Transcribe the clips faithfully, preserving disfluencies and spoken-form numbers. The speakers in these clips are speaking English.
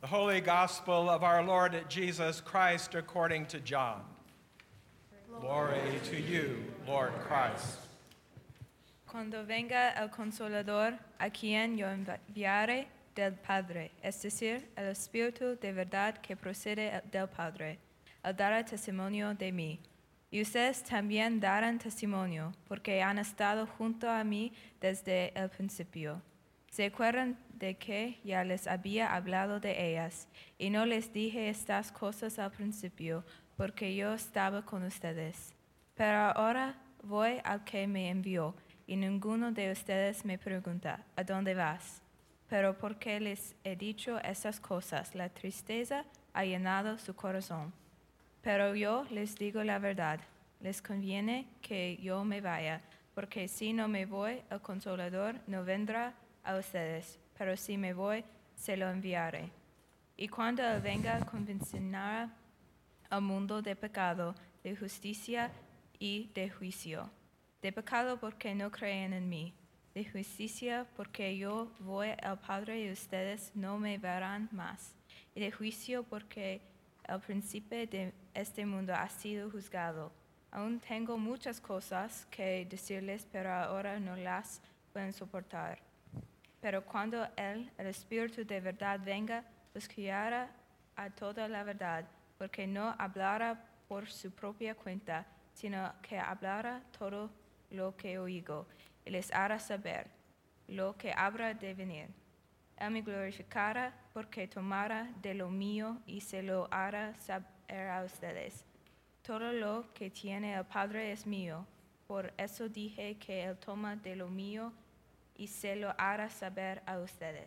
Holy Gospel of our Lord Jesus Christ according to John. Glory to you, Lord Christ. Cuando venga el Consolador, a quien yo enviaré del Padre, es decir, el Espíritu de verdad que procede del Padre, él dará testimonio de mí. Y ustedes también darán testimonio, porque han estado junto a mí desde el principio. ¿Se acuerdan de que ya les había hablado de ellas, y no les dije estas cosas al principio, porque yo estaba con ustedes? Pero ahora voy al que me envió, y ninguno de ustedes me pregunta, ¿a dónde vas? Pero porque les he dicho estas cosas, la tristeza ha llenado su corazón. Pero yo les digo la verdad, les conviene que yo me vaya, porque si no me voy, el Consolador no vendrá a ustedes, pero si me voy, se lo enviaré. Y cuando él venga, convencerá al mundo de pecado, de justicia y de juicio. De pecado porque no creen en mí, de justicia porque yo voy al Padre y ustedes no me verán más, y de juicio porque el príncipe de este mundo ha sido juzgado. Aún tengo muchas cosas que decirles, pero ahora no las pueden soportar. Pero cuando Él, el Espíritu de verdad, venga, los guiará a toda la verdad, porque no hablará por su propia cuenta, sino que hablará todo lo que oigo, y les hará saber lo que habrá de venir. Él me glorificará, porque tomará de lo mío y se lo hará saber a ustedes. Todo lo que tiene el Padre es mío, por eso dije que Él toma de lo mío y se lo hará saber a ustedes.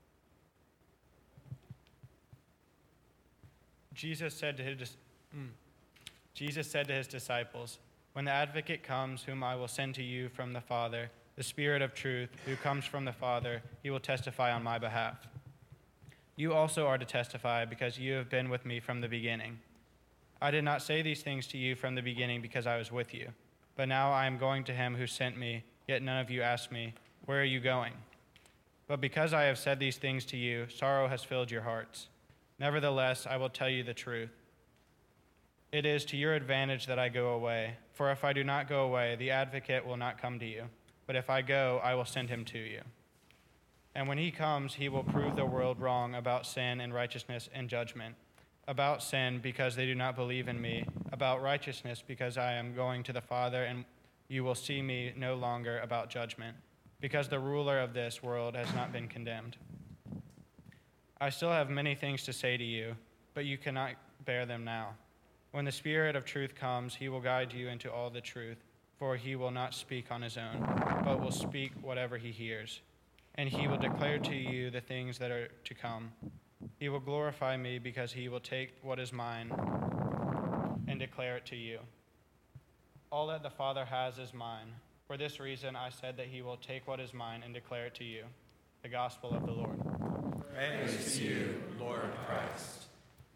Jesus said to his, mm, Jesus said to his disciples, "When the advocate comes, whom I will send to you from the Father, the Spirit of truth, who comes from the Father, he will testify on my behalf. You also are to testify, because you have been with me from the beginning. I did not say these things to you from the beginning because I was with you, but now I am going to him who sent me, yet none of you asked me, 'Where are you going?' But because I have said these things to you, sorrow has filled your hearts. Nevertheless, I will tell you the truth. It is to your advantage that I go away, for if I do not go away, the advocate will not come to you. But if I go, I will send him to you. And when he comes, he will prove the world wrong about sin and righteousness and judgment. About sin, because they do not believe in me. About righteousness, because I am going to the Father, and you will see me no longer. About judgment, because the ruler of this world has not been condemned. I still have many things to say to you, but you cannot bear them now. When the Spirit of truth comes, he will guide you into all the truth, for he will not speak on his own, but will speak whatever he hears. And he will declare to you the things that are to come. He will glorify me, because he will take what is mine and declare it to you. All that the Father has is mine. For this reason I said that he will take what is mine and declare it to you." The Gospel of the Lord. Praise to you, Lord Christ.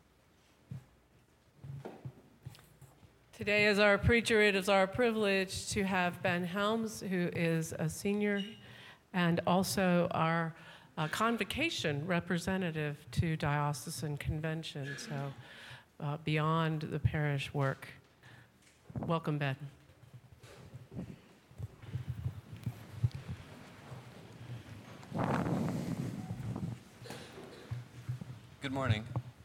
Today, as our preacher, it is our privilege to have Ben Helms, who is a senior and also our uh, convocation representative to Diocesan Convention, so uh, beyond the parish work. Welcome, Ben. Good morning.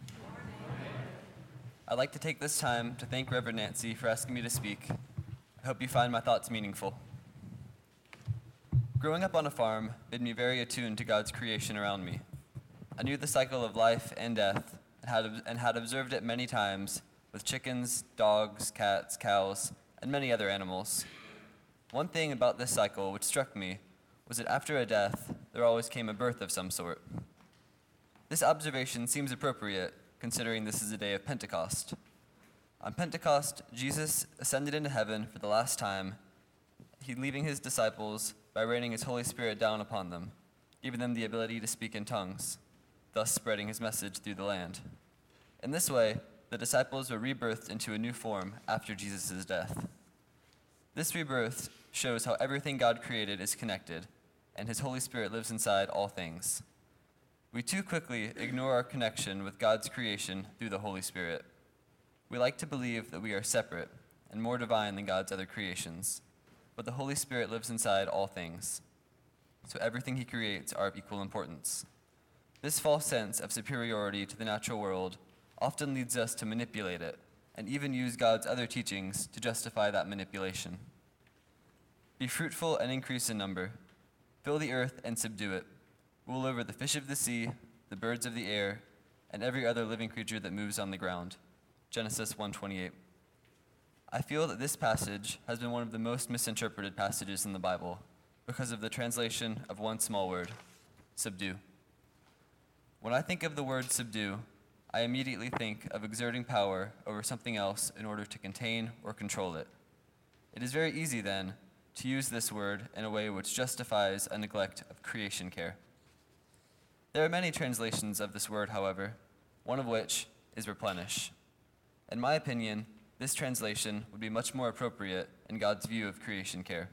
I'd like to take this time to thank Reverend Nancy for asking me to speak. I hope you find my thoughts meaningful. Growing up on a farm made me very attuned to God's creation around me. I knew the cycle of life and death and had, and had observed it many times with chickens, dogs, cats, cows, and many other animals. One thing about this cycle which struck me was that after a death, there always came a birth of some sort. This observation seems appropriate, considering this is a day of Pentecost. On Pentecost, Jesus ascended into heaven for the last time, he leaving his disciples by raining his Holy Spirit down upon them, giving them the ability to speak in tongues, thus spreading his message through the land. In this way, the disciples were rebirthed into a new form after Jesus' death. This rebirth shows how everything God created is connected, and his Holy Spirit lives inside all things. we too quickly ignore our connection with God's creation through the Holy Spirit. We like to believe that we are separate and more divine than God's other creations, but the Holy Spirit lives inside all things, so everything he creates are of equal importance. This false sense of superiority to the natural world often leads us to manipulate it and even use God's other teachings to justify that manipulation. Be fruitful and increase in number. Fill the earth and subdue it. Rule over the fish of the sea, the birds of the air, and every other living creature that moves on the ground. Genesis one twenty-eight. I feel that this passage has been one of the most misinterpreted passages in the Bible because of the translation of one small word, subdue. When I think of the word subdue, I immediately think of exerting power over something else in order to contain or control it. It is very easy, then, to use this word in a way which justifies a neglect of creation care. There are many translations of this word, however, one of which is replenish. In my opinion, this translation would be much more appropriate in God's view of creation care.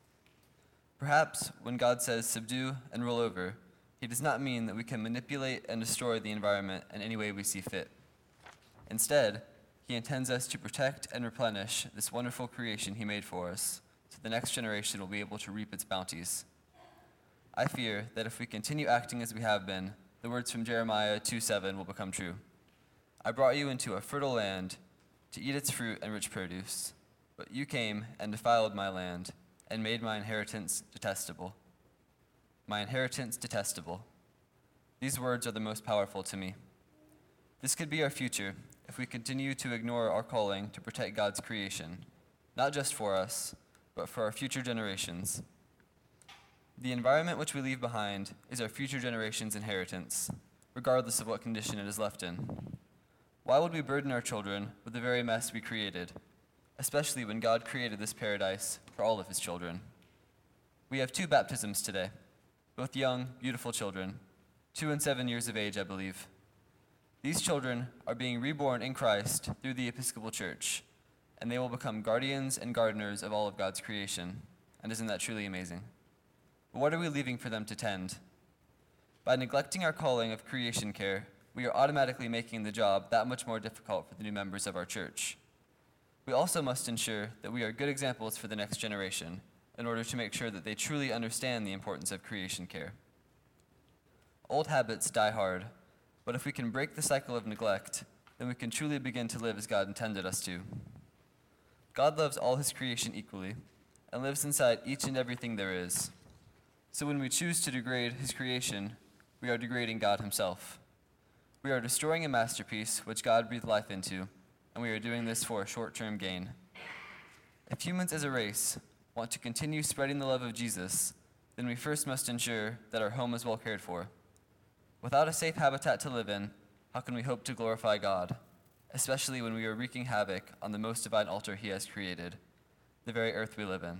Perhaps when God says subdue and rule over, he does not mean that we can manipulate and destroy the environment in any way we see fit. Instead, he intends us to protect and replenish this wonderful creation he made for us, so the next generation will be able to reap its bounties. I fear that if we continue acting as we have been, the words from Jeremiah two seven will become true. I brought you into a fertile land to eat its fruit and rich produce, but you came and defiled my land and made my inheritance detestable. My inheritance detestable. These words are the most powerful to me. This could be our future if we continue to ignore our calling to protect God's creation, not just for us, but for our future generations. The environment which we leave behind is our future generations' inheritance, regardless of what condition it is left in. Why would we burden our children with the very mess we created, especially when God created this paradise for all of his children? We have two baptisms today, both young, beautiful children, two and seven years of age, I believe. These children are being reborn in Christ through the Episcopal Church, and they will become guardians and gardeners of all of God's creation. And isn't that truly amazing? But what are we leaving for them to tend? By neglecting our calling of creation care, we are automatically making the job that much more difficult for the new members of our church. We also must ensure that we are good examples for the next generation in order to make sure that they truly understand the importance of creation care. Old habits die hard, but if we can break the cycle of neglect, then we can truly begin to live as God intended us to. God loves all his creation equally and lives inside each and everything there is. So when we choose to degrade his creation, we are degrading God himself. We are destroying a masterpiece which God breathed life into, and we are doing this for a short-term gain. If humans as a race want to continue spreading the love of Jesus, then we first must ensure that our home is well cared for. Without a safe habitat to live in, how can we hope to glorify God, especially when we are wreaking havoc on the most divine altar he has created, the very earth we live in?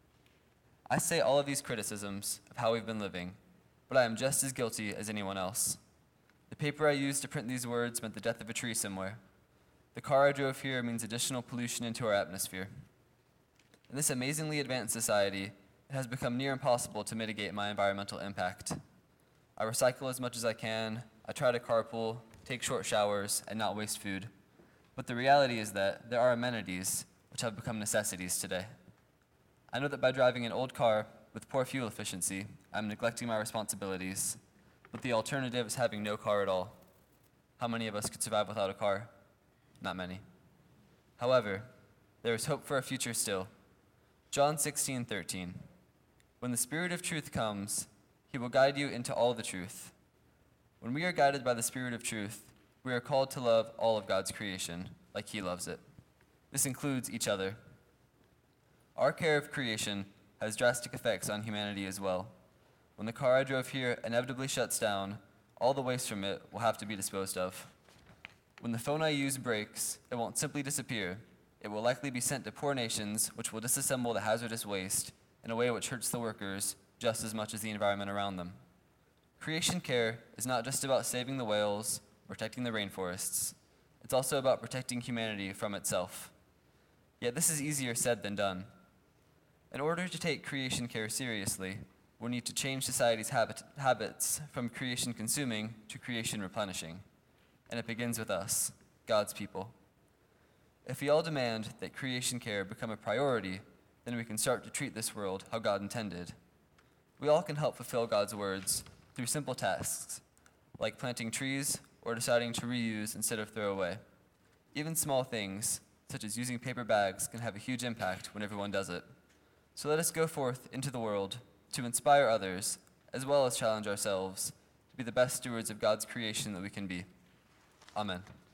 I say all of these criticisms of how we've been living, but I am just as guilty as anyone else. The paper I used to print these words meant the death of a tree somewhere. The car I drove here means additional pollution into our atmosphere. In this amazingly advanced society, it has become near impossible to mitigate my environmental impact. I recycle as much as I can, I try to carpool, take short showers, and not waste food. But the reality is that there are amenities which have become necessities today. I know that by driving an old car with poor fuel efficiency, I'm neglecting my responsibilities, but the alternative is having no car at all. How many of us could survive without a car? Not many. However, there is hope for a future still. John sixteen thirteen. When the Spirit of truth comes, he will guide you into all the truth. When we are guided by the Spirit of truth, we are called to love all of God's creation, like he loves it. This includes each other. Our care of creation has drastic effects on humanity as well. When the car I drove here inevitably shuts down, all the waste from it will have to be disposed of. When the phone I use breaks, it won't simply disappear. It will likely be sent to poor nations, which will disassemble the hazardous waste in a way which hurts the workers just as much as the environment around them. Creation care is not just about saving the whales, protecting the rainforests. It's also about protecting humanity from itself. Yet this is easier said than done. In order to take creation care seriously, we need to change society's habit, habits from creation consuming to creation replenishing. And it begins with us, God's people. If we all demand that creation care become a priority, then we can start to treat this world how God intended. We all can help fulfill God's words through simple tasks, like planting trees or deciding to reuse instead of throw away. Even small things, such as using paper bags, can have a huge impact when everyone does it. So let us go forth into the world to inspire others, as well as challenge ourselves to be the best stewards of God's creation that we can be. Amen.